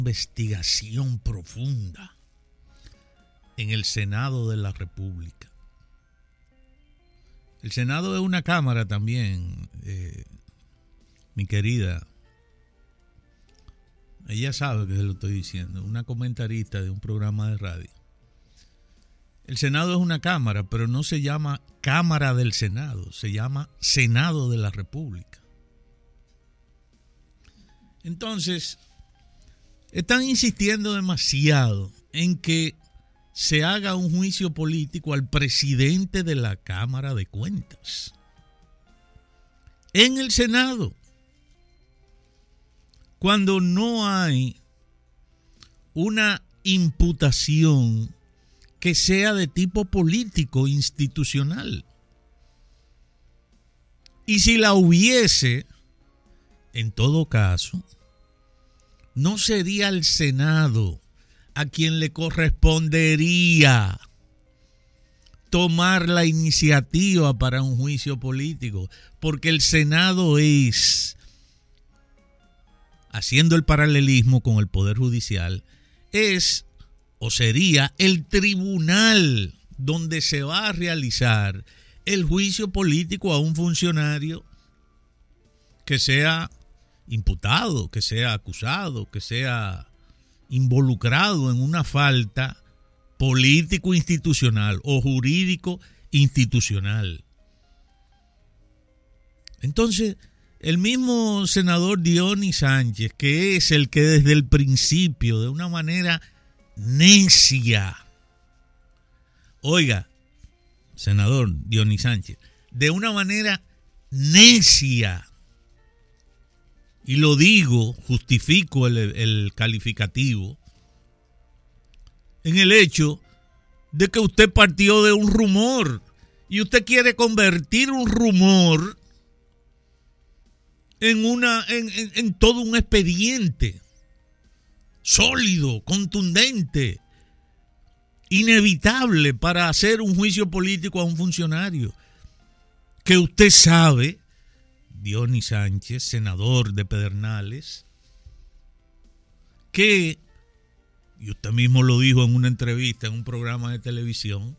investigación profunda en el Senado de la República. El Senado es una cámara también, mi querida. Ella sabe que se lo estoy diciendo, una comentarista de un programa de radio. El Senado es una cámara, pero no se llama Cámara del Senado, se llama Senado de la República. Entonces, están insistiendo demasiado en que se haga un juicio político al presidente de la Cámara de Cuentas en el Senado, cuando no hay una imputación que sea de tipo político institucional. Y si la hubiese, en todo caso, no sería el Senado a quien le correspondería tomar la iniciativa para un juicio político, porque el Senado es, haciendo el paralelismo con el Poder Judicial, es o sería el tribunal donde se va a realizar el juicio político a un funcionario que sea imputado, que sea acusado, que sea involucrado en una falta político-institucional o jurídico-institucional. Entonces, el mismo senador Dionis Sánchez, que es el que desde el principio, de una manera necia, oiga, senador Dionis Sánchez, de una manera necia, y lo digo, justifico el calificativo, en el hecho de que usted partió de un rumor y usted quiere convertir un rumor en todo un expediente sólido, contundente, inevitable para hacer un juicio político a un funcionario que usted sabe, Dionis Sánchez, senador de Pedernales, que, y usted mismo lo dijo en una entrevista en un programa de televisión,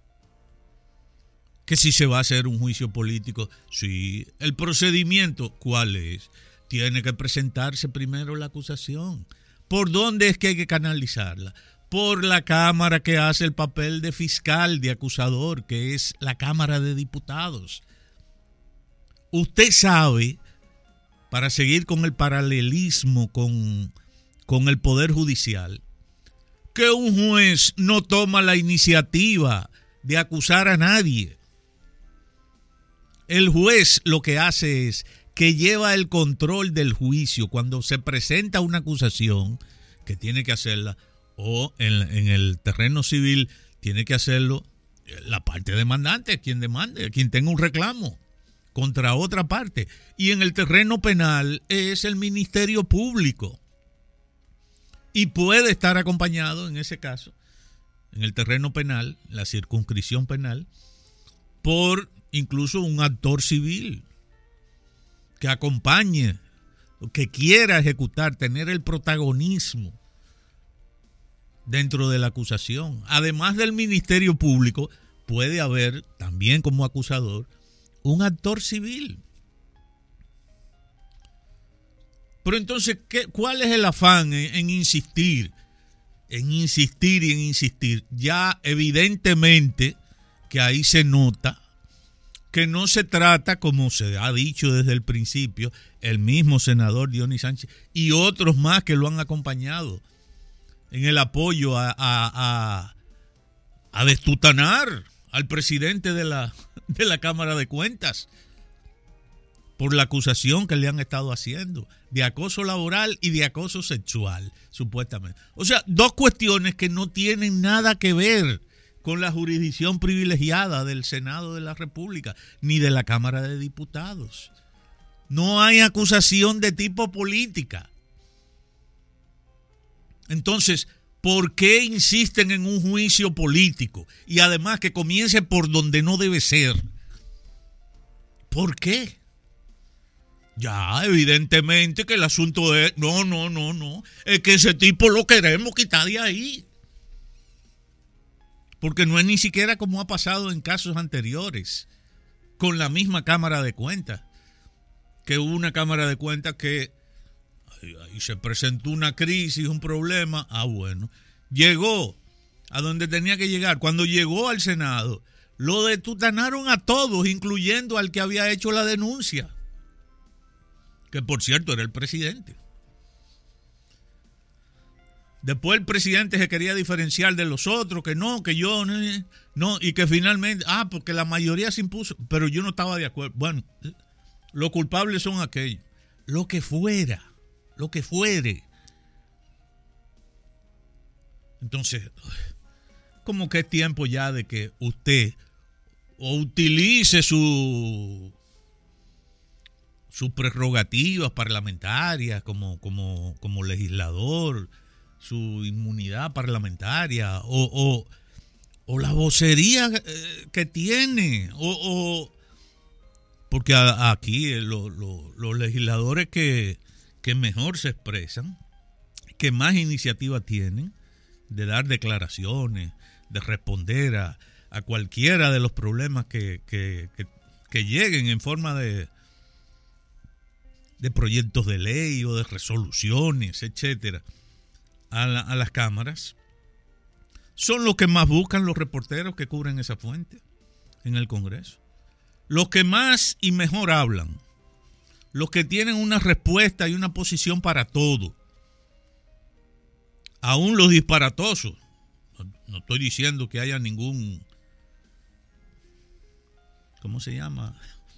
que si se va a hacer un juicio político, sí, el procedimiento, ¿cuál es? Tiene que presentarse primero la acusación. ¿Por dónde es que hay que canalizarla? Por la Cámara que hace el papel de fiscal, de acusador, que es la Cámara de Diputados. Usted sabe, para seguir con el paralelismo con el Poder Judicial, que un juez no toma la iniciativa de acusar a nadie. El juez lo que hace es que lleva el control del juicio cuando se presenta una acusación, que tiene que hacerla, o en el terreno civil tiene que hacerlo la parte demandante, quien demande, quien tenga un reclamo contra otra parte. Y en el terreno penal es el Ministerio Público. Y puede estar acompañado, en ese caso, en el terreno penal, la circunscripción penal, por incluso un actor civil que acompañe, que quiera ejecutar, tener el protagonismo dentro de la acusación. Además del Ministerio Público, puede haber también como acusador un actor civil. Pero entonces, ¿cuál es el afán en insistir? En insistir y en insistir. Ya evidentemente que ahí se nota que no se trata, como se ha dicho desde el principio, el mismo senador Dionis Sánchez y otros más que lo han acompañado en el apoyo a destutanar al presidente de la Cámara de Cuentas por la acusación que le han estado haciendo de acoso laboral y de acoso sexual, supuestamente. O sea, dos cuestiones que no tienen nada que ver con la jurisdicción privilegiada del Senado de la República ni de la Cámara de Diputados. No hay acusación de tipo política. Entonces, ¿por qué insisten en un juicio político? Y además que comience por donde no debe ser. ¿Por qué? Ya, evidentemente que el asunto es, no, es que ese tipo lo queremos quitar de ahí. Porque no es ni siquiera como ha pasado en casos anteriores, con la misma Cámara de Cuentas, que hubo una Cámara de Cuentas que ahí se presentó una crisis, un problema, bueno, llegó a donde tenía que llegar. Cuando llegó al Senado, lo detutanaron a todos, incluyendo al que había hecho la denuncia, que por cierto era el presidente. Después el presidente se quería diferenciar de los otros, que no, que yo no, y que finalmente, porque la mayoría se impuso, pero yo no estaba de acuerdo. Bueno, los culpables son aquellos, lo que fuere. Entonces, como que es tiempo ya de que usted o utilice sus prerrogativas parlamentarias como legislador, su inmunidad parlamentaria o la vocería que tiene porque aquí los legisladores que mejor se expresan, que más iniciativa tienen de dar declaraciones, de responder a cualquiera de los problemas que lleguen en forma de proyectos de ley o de resoluciones, etcétera, a las cámaras, son los que más buscan los reporteros que cubren esa fuente en el Congreso. Los que más y mejor hablan, los que tienen una respuesta y una posición para todo. Aún los disparatosos. No estoy diciendo que haya ningún, ¿cómo se llama?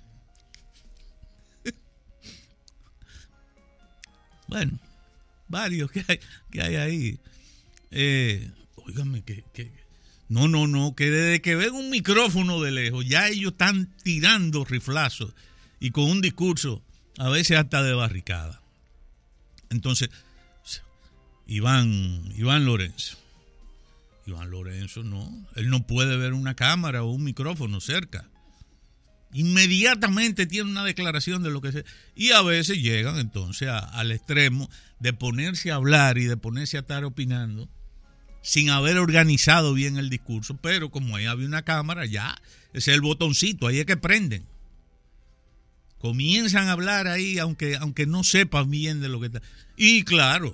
Bueno, varios que hay ahí. Óigame, que que desde que ven un micrófono de lejos, ya ellos están tirando riflazos y con un discurso a veces hasta de barricada. Entonces, Iván Lorenzo, no, él no puede ver una cámara o un micrófono cerca. Inmediatamente tiene una declaración de lo que sea. Y a veces llegan entonces al extremo de ponerse a hablar y de ponerse a estar opinando sin haber organizado bien el discurso, pero como ahí había una cámara, ya, ese es el botoncito, ahí es que prenden. Comienzan a hablar ahí, aunque no sepan bien de lo que está. Y claro,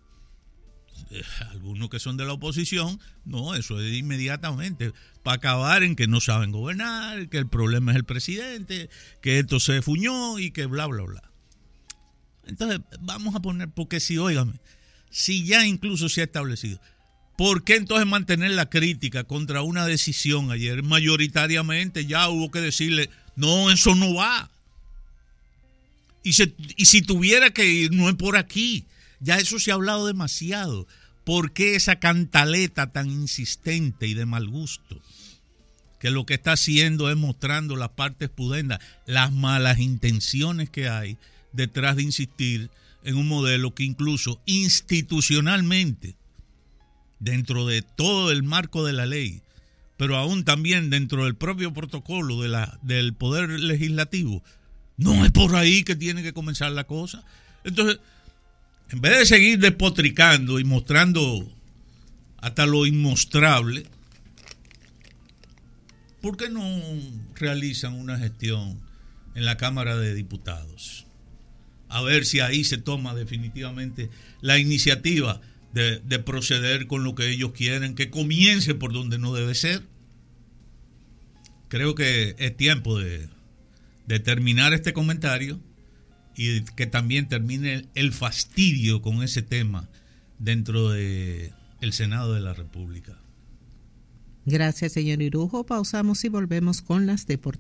algunos que son de la oposición, no, eso es inmediatamente, para acabar en que no saben gobernar, que el problema es el presidente, que esto se fuñó y que bla, bla, bla. Entonces, vamos a poner, porque si ya incluso se ha establecido, ¿por qué entonces mantener la crítica contra una decisión ayer? Mayoritariamente ya hubo que decirle, no, eso no va. Y si tuviera que ir, no es por aquí. Ya eso se ha hablado demasiado. ¿Por qué esa cantaleta tan insistente y de mal gusto? Que lo que está haciendo es mostrando las partes pudendas, las malas intenciones que hay detrás de insistir en un modelo que incluso institucionalmente, dentro de todo el marco de la ley, pero aún también dentro del propio protocolo del Poder Legislativo, no es por ahí que tiene que comenzar la cosa. Entonces, en vez de seguir despotricando y mostrando hasta lo inmostrable, ¿por qué no realizan una gestión en la Cámara de Diputados? A ver si ahí se toma definitivamente la iniciativa de proceder con lo que ellos quieren, que comience por donde no debe ser. Creo que es tiempo de terminar este comentario y que también termine el fastidio con ese tema dentro del Senado de la República. Gracias, señor Irujo. Pausamos y volvemos con las deportivas.